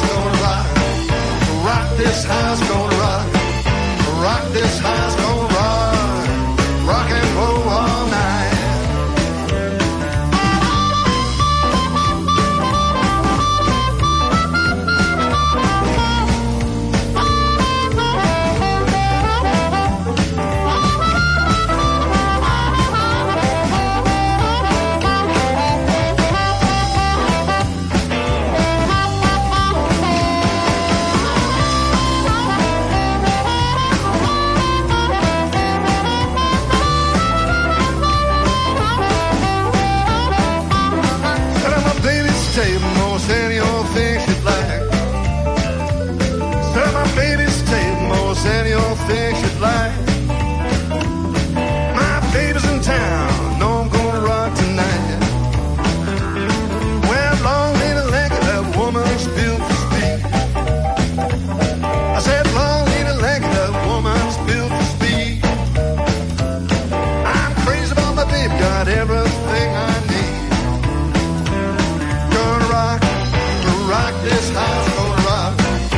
gonna rock. Rock this house, gonna rock. Rock this house, gonna rock. Rock and roll all night. Things you'd like. My baby's in town, know I'm gonna rock tonight. Well, long lady leg of that woman's built for speed. I said, long lady leg of that woman's built for speed. I'm crazy about my baby, got everything I need. Gonna rock, rock this house, gonna rock,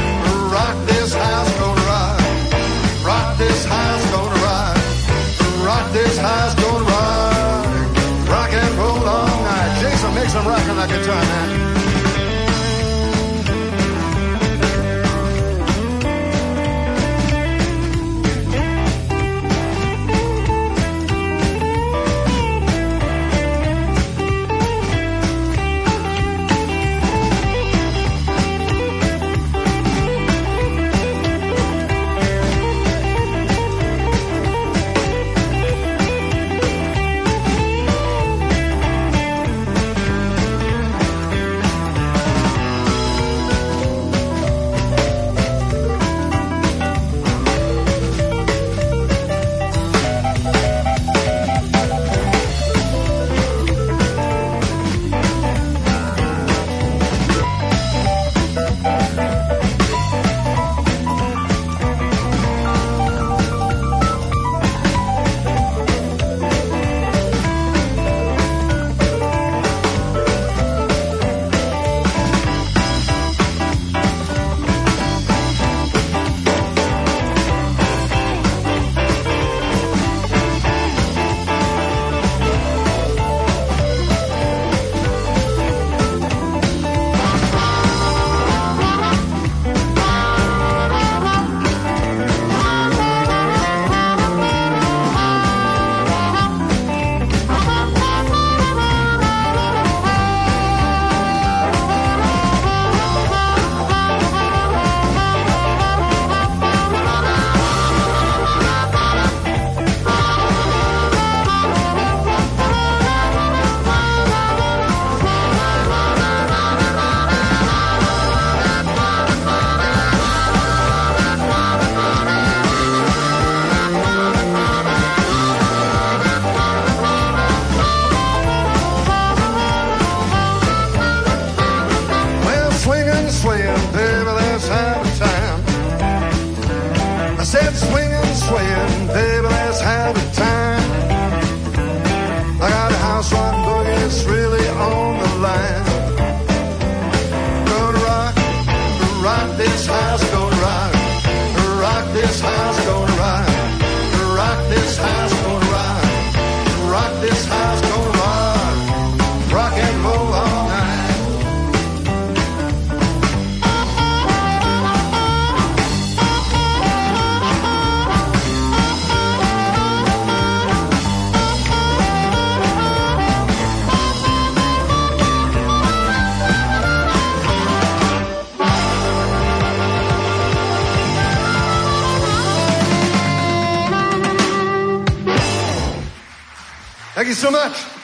rock this house, gonna rock. Rock this house, gonna rock. Rock this house, gonna rock. Rock and roll all night. Jason, make some rock on that guitar, man. Thank you so much.